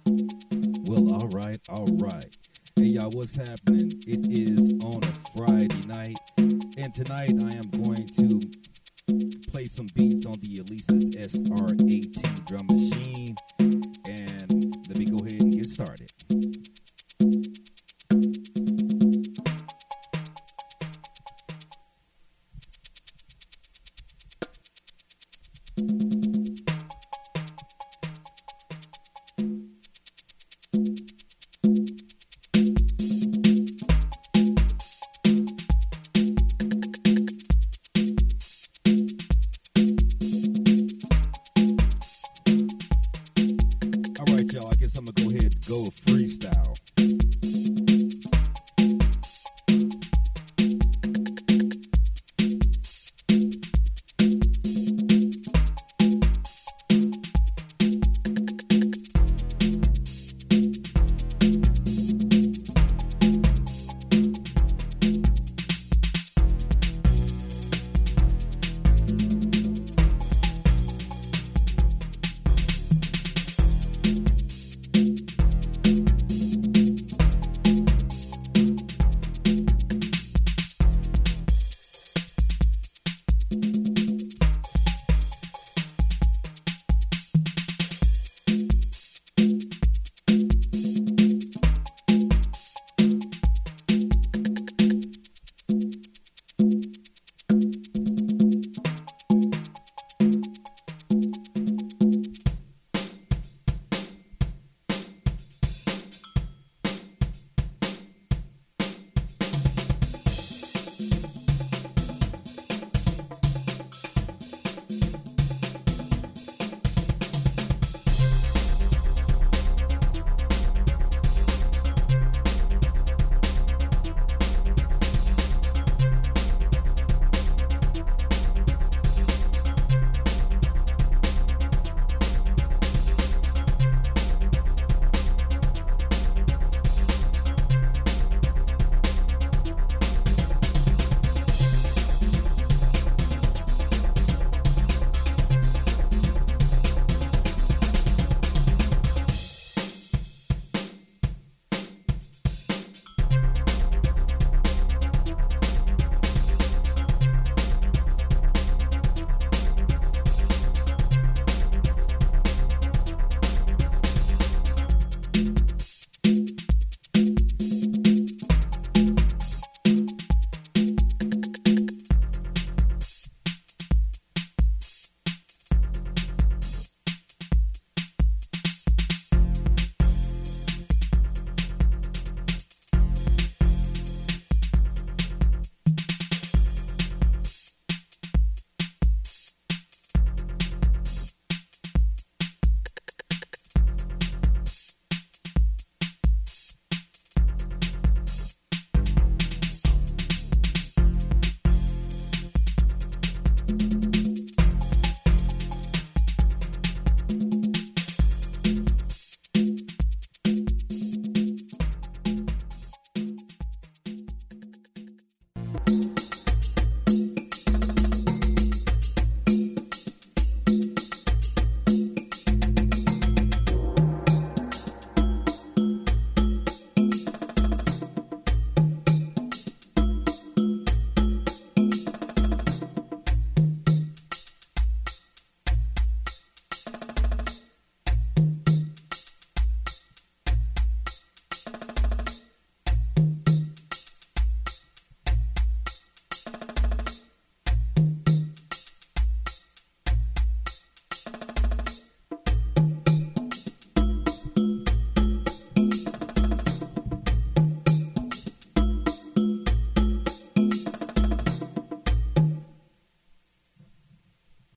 Well, all right, all right. Hey, y'all, what's happening? It is on a Friday night, and tonight I am going to play some beats on the Alesis SR18 drum machine, and let me go ahead and get started. All right, y'all, I guess I'm going to go ahead and go freestyle.